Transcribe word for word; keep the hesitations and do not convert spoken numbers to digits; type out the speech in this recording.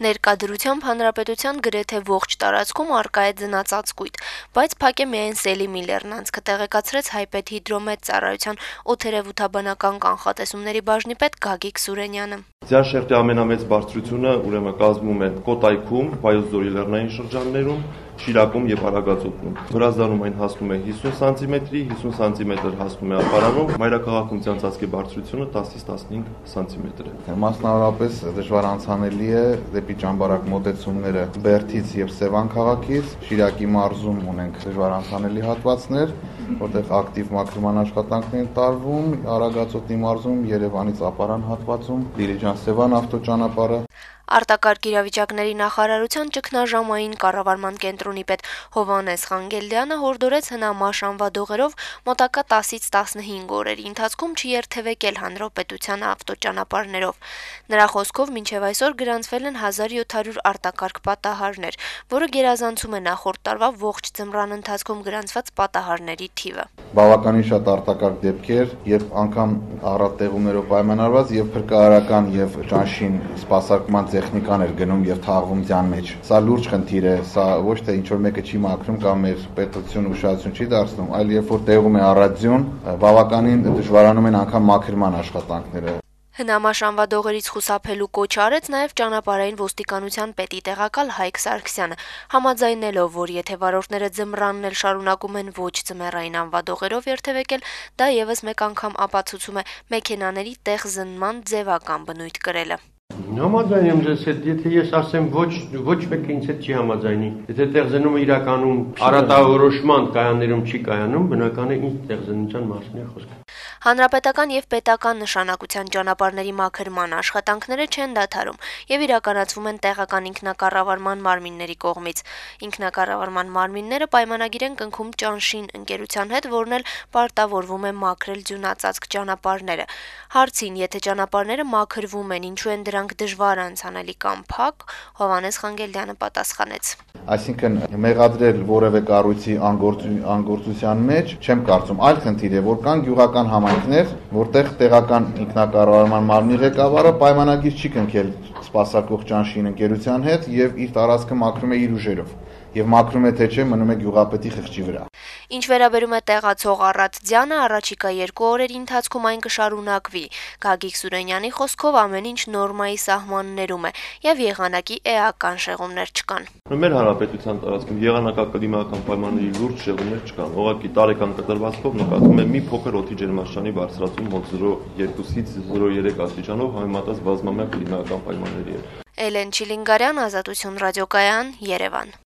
Ներկայդրությամբ հանրապետության գրեթե ողջ տարածքում առկա է ձնածածկույթ, բայց փակ է միայն Սելի Միլլերն անցքը տեղեկացրեց Հայպետ հիդրոմետ ծառայության օդերևութաբանական կանխատեսումների բաժնի պետ Գագիկ Սուրենյանը։ Ձյան շերտի ամենամեծ բարձրությունը ուրեմն կազմում է Կոտայքում, Վայոց ձորի լեռնային շրջաններում, Շիրակում եւ Արագածոտնում։ Վրաստանում այն հասնում է հիսուն սանտիմետրի, հիսուն սանտիմետր հասնում է Ապարանում, մայրաքաղաքում ձյան բարձրությունը տասից տասնհինգ սանտիմետր է։ Մասնավորապես դժվար անցանելի է դեպի ճամբարակ մոտեցումները Բերդից եւ Սևան քաղաքից, Շիրակի մարզում ունենք դժվար անցանելի հատվածներ, որտեղ ակտիվ մաքրման աշխատանքներ տարվում, Արագածոտնի մարզում, Երևանից Ապարան հատվածում, Դիլիջան-Սևան ավտոճանապարհը։ Արտակարգ իրավիճակների նախարարության ճգնաժամային կառավարման կենտրոնի պետ Հովհաննես Խանգելդյանը հորդորեց հնամաշ անվադողերով մոտակա տասից տասնհինգ օրերի ընթացքում չերթևեկել հանրապետության ավտոճանապարհներով։ Նրա խոսքով մինչև այսօր գրանցվել են հազար յոթ հարյուր արտակարգ պատահարներ, որը գերազանցում է նախորդ տարվա ողջ ձմռան ընթացքում գրանցված պատահարների թիվը։ Բավականին շատ արտակարգ դեպքեր, երբ անգամ առատտեղումներով պայմանավորված եւ փրկարարական եւ ճանշին սպասարկման տեխնիկան էր գնում եւ թաղվում ձյան մեջ։ Սա լուրջ խնդիր է, սա ոչ թե ինչ որ մեկը չի մաքրում կամ մեր պետությունը ուշադրություն չի դարձնում, այլ երբ որ տեղում է առածյուն, բավականին դժվարանում են անգամ մաքրման աշխատանքները։ Հնամաշ անվադողերից խուսափելու կոչ արեց նաև ճանապարհային ոստիկանության պետի տեղակալ Հայկ Սարգսյանը, համաձայնելով, որ եթե վարորդները ձմռանն էլ շարունակում են ոչ ձմեռային անվադողերով երթևեկել, դա եւս մեկ անգամ ապացուցում է մեքենաների տեղ զննման ձևական բնույթ կրելը։ Համաձայնում եմ ձեզ հետ, եթե ես ասեմ ոչ ոչ մեկը ինձ հետ չի համաձայնի։ Եթե տեղզնումը իրականում առատավորոշման կայաններում չի կայանում, բնական է ինձ տեղզնության մասին է խոսքը։ Հանրապետական եւ պետական նշանակության ճանապարհների մաքրման աշխատանքները չեն դադարում եւ իրականացվում են տեղական ինքնակառավարման մարմինների կողմից։ Ինքնակառավարման մարմինները պայմանագիր են կնքում ճանշին ընկերության հետ, որն էլ պարտավորվում է մաքրել ձյունածածկ ճանապարհները։ Հարցին, եթե ճանապարհները մաքրվում են, ինչու են դրանք դժվար անցանելի կամ փակ, Հովհաննես Խանգելդյանը պատասխանեց։ Այսինքն մեղադրել որևէ կառույցի անգործության մեջ չեմ կարծում, այլ խնդիր է, որ կան գյուղական համայնքներ, որտեղ տեղական ինքնակառավարման մարմնի ղեկավարը պայմանագիր չի կնքել սպասարկող ճանշին ընկերության հետ եւ իր տարածքը մաքրում է իր ուժերով եւ մաքրում է թե չէ մնում է գյուղապետի խղճի վրա։ Ինչ վերաբերում է տեղացող առած ձյանը, առաջիկա երկու օրերի ընթացքում այն կշարունակվի։ Գագիկ Սուրենյանի խոսքով ամեն ինչ նորմայի սահմաններում է եւ եղանակի էական շեղումներ չկան։ Մեր հանրապետության տարածքում եղանակակլիմայական պայմանների լուրջ շեղումներ չկան։ Ուղղակի տարեկան կտրվածքով նկատվում է մի փոքր օդի ջերմաստիճանի բարձրացում մոտ զրո երկուսից զրո երեք աստիճանով համեմատած բազմամյա կլիմայական պայմանների հետ։ Էլեն Չիլինգարյան, Ազատություն ռադիոկայան, Երևան։